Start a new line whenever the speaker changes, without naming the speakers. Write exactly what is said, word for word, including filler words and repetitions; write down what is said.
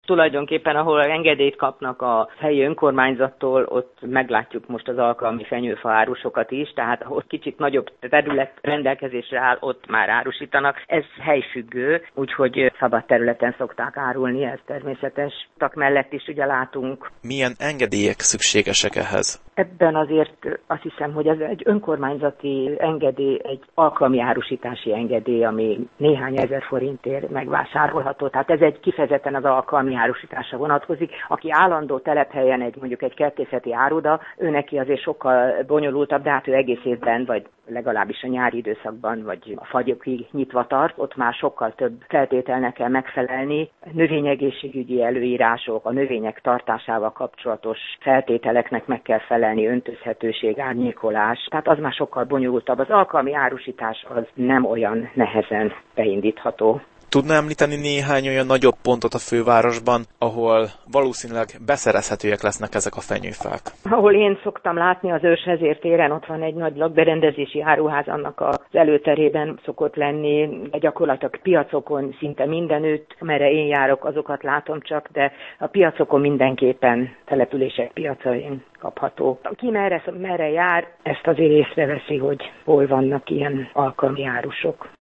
Tulajdonképpen, ahol engedélyt kapnak a helyi önkormányzattól, ott meglátjuk most az alkalmi fenyőfa árusokat is, tehát ahol kicsit nagyobb terület rendelkezésre áll, ott már árusítanak. Ez helyfüggő, úgyhogy szabad területen szokták árulni, ez természetes. Tak mellett is ugye látunk.
Milyen engedélyek szükségesek ehhez?
Ebben azért azt hiszem, hogy ez egy önkormányzati engedély, egy alkalmi árusítási engedély, ami néhány ezer forintért megvásárolható. Tehát ez egy kifejezetten az alkalmi árusításra vonatkozik. Aki állandó telephelyen egy mondjuk egy kertészeti áruda, ő neki azért sokkal bonyolultabb, de hát ő egész évben, vagy legalábbis a nyári időszakban, vagy a fagyokig nyitva tart, ott már sokkal több feltételnek kell megfelelni. Növényegészségügyi előírások, a növények tartásával kapcsolatos feltételeknek meg kell felelni, öntözhetőség, árnyékolás, tehát az már sokkal bonyolultabb. Az alkalmi árusítás az nem olyan nehezen beindítható.
Tudna említeni néhány olyan nagyobb pontot a fővárosban, ahol valószínűleg beszerezhetőek lesznek ezek a fenyőfák?
Ahol én szoktam látni, az Őrsvezér téren ott van egy nagy lakberendezési áruház, annak az előterében szokott lenni, de gyakorlatilag piacokon szinte mindenütt, merre én járok, azokat látom csak, de a piacokon mindenképpen települések piacain kapható. Ki merre, merre jár, ezt azért észreveszi, hogy hol vannak ilyen alkalmi árusok.